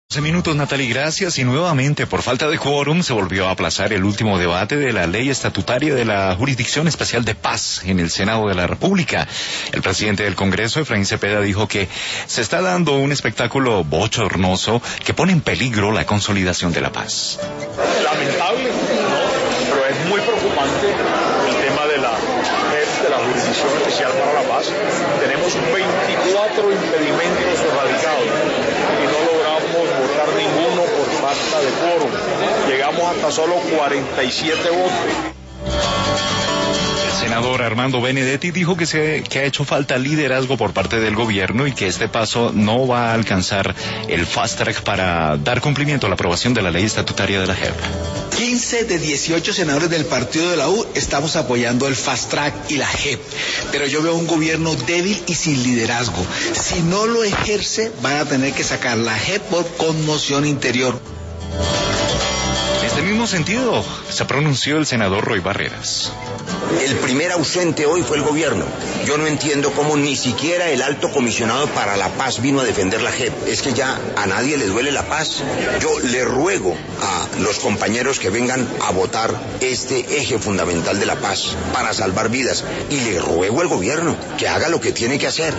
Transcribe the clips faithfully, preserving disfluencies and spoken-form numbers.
doce minutos, Natalie, gracias. Y nuevamente, por falta de quórum, se volvió a aplazar el último debate de la ley estatutaria de la Jurisdicción Especial de Paz en el Senado de la República. El presidente del Congreso, Efraín Cepeda, dijo que se está dando un espectáculo bochornoso que pone en peligro la consolidación de la paz. Lamentable, ¿no? Pero es muy preocupante el tema de la, de la Jurisdicción Especial para la Paz. Tenemos veinticuatro impedimentos erradicados y no logramos votar ninguno por falta de quórum. Llegamos hasta solo cuarenta y siete votos. El senador Armando Benedetti dijo que, se, que ha hecho falta liderazgo por parte del gobierno y que este paso no va a alcanzar el fast track para dar cumplimiento a la aprobación de la ley estatutaria de la J E P. quince de dieciocho senadores del partido de la U estamos apoyando el fast track y la J E P, pero yo veo un gobierno débil y sin liderazgo. Si no lo ejerce, van a tener que sacar la J E P por conmoción interior. En este mismo sentido, se pronunció el senador Roy Barreras. El primer ausente hoy fue el gobierno. Yo no entiendo cómo ni siquiera el alto comisionado para la paz vino a defender la J E P. Es que ya a nadie le duele la paz. Yo le ruego a los compañeros que vengan a votar este eje fundamental de la paz para salvar vidas. Y le ruego al gobierno que haga lo que tiene que hacer.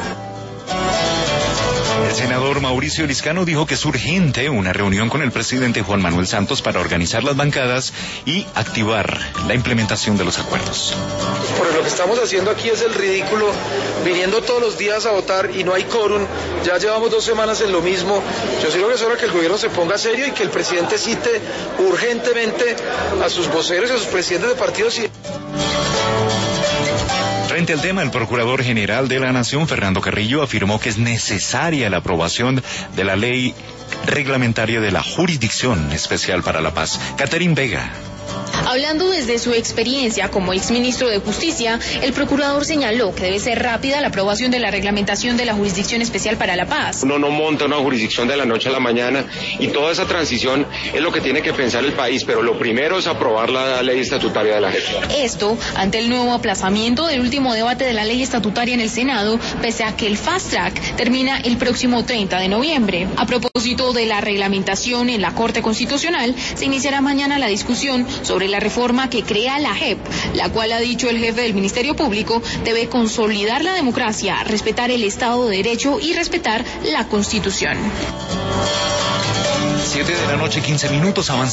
El senador Mauricio Liscano dijo que es urgente una reunión con el presidente Juan Manuel Santos para organizar las bancadas y activar la implementación de los acuerdos. Porque lo que estamos haciendo aquí es el ridículo, viniendo todos los días a votar y no hay quórum. Ya llevamos dos semanas en lo mismo. Yo sí creo que es hora que el gobierno se ponga serio y que el presidente cite urgentemente a sus voceros y a sus presidentes de partidos. Y... Frente al tema, el Procurador General de la Nación, Fernando Carrillo, afirmó que es necesaria la aprobación de la ley reglamentaria de la Jurisdicción Especial para la Paz. Catherine Vega. Hablando desde su experiencia como exministro de Justicia, el procurador señaló que debe ser rápida la aprobación de la reglamentación de la Jurisdicción Especial para la Paz. Uno no monta una jurisdicción de la noche a la mañana y toda esa transición es lo que tiene que pensar el país, pero lo primero es aprobar la ley estatutaria de la J E P. Esto ante el nuevo aplazamiento del último debate de la ley estatutaria en el Senado, pese a que el fast track termina el próximo treinta de noviembre. A propósito de la reglamentación en la Corte Constitucional, se iniciará mañana la discusión sobre la reforma que crea la J E P, la cual, ha dicho el jefe del Ministerio Público, debe consolidar la democracia, respetar el Estado de Derecho y respetar la Constitución. Siete de la noche, quince minutos, avanza.